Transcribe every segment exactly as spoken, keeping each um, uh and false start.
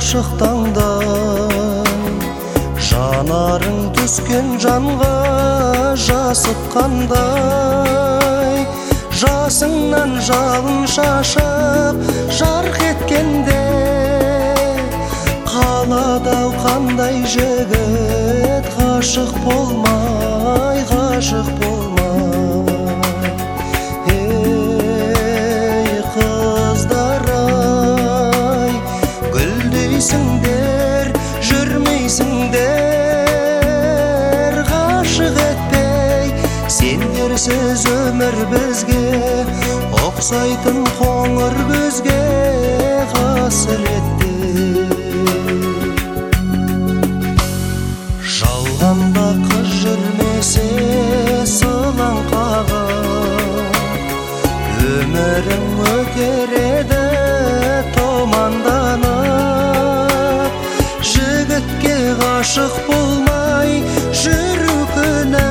ғашық таңдай, жанарың түскен жанға жасытқандай, жасыңнан жалын шашып жарқ еткенде, қалады-ау қандай жігіт ғашық болмай, ғашық болмай. Ей қыздар-ай, гүлдейсіңдер, жүрмейсіңдер, ғашық етпей. Сендерсіз өмір бізге ұқсайтын қоңыр көзге қасіретті. Жалғанда қыз жүрмесе сылаң қағып, өмірің өтер еді тұманданып. Жігітке ғашық болмай жүру күні,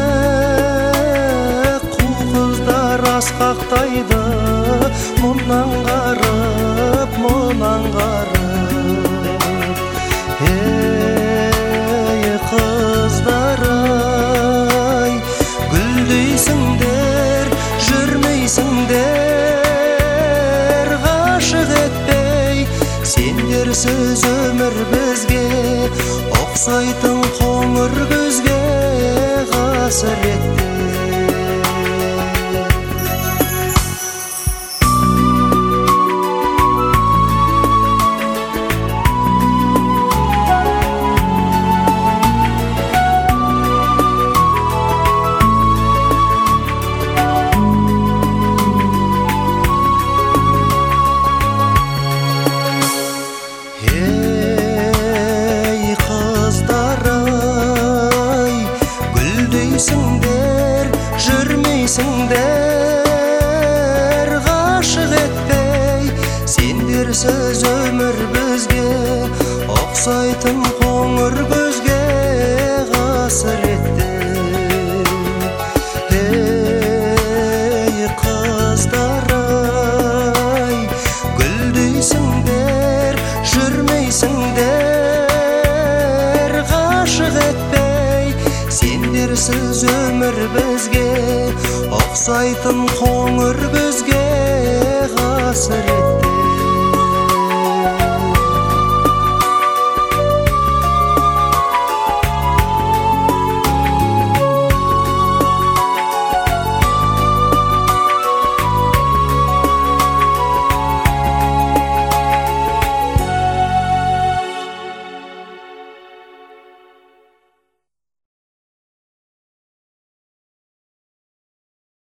қу қыздар асқақтайды мұнан қарып, мұнан қарып. Ей қыздар-ай, гүлдейсіңдер, жүрмейсіңдер, ғашық етпей. Сендерсіз өмір бізге ұқсайтын қоңыр көзге қасіретті. Жүрмейсіңдер, жүрмейсіңдер, ғашық етпей. Сендерсіз өмір бізге ұқсайтын қоңыр көзге қасіретті. Ей қыздар-ай, гүлдейсіңдер, жүрмейсіңдер, ғашық етпей. Сендерсіз өмір бізге ұқсайтын қоңыр көзге қасірет.